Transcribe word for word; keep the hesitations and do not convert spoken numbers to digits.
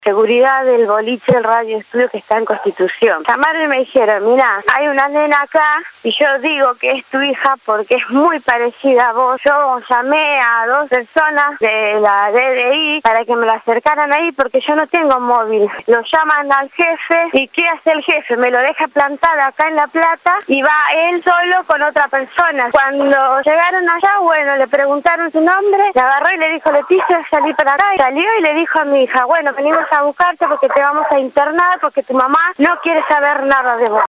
seguridad del boliche del radio estudio que está en Constitución. Llamaron y me dijeron, mira, hay una nena acá y yo digo que es tu hija porque es muy parecida a vos. Yo llamé a dos personas de la D D I para que me la acercaran ahí porque yo no tengo móvil. Lo llaman al jefe y ¿qué hace el jefe? Me lo deja plantada acá en La Plata y va él solo con otra persona. Cuando llegaron allá, bueno, le preguntaron su nombre, le agarró y le dijo, Leticia, salí para acá. Y salió y le dijo a mi hija, bueno, venimos a buscarte porque te vamos a internar porque tu mamá no quiere saber nada de vos.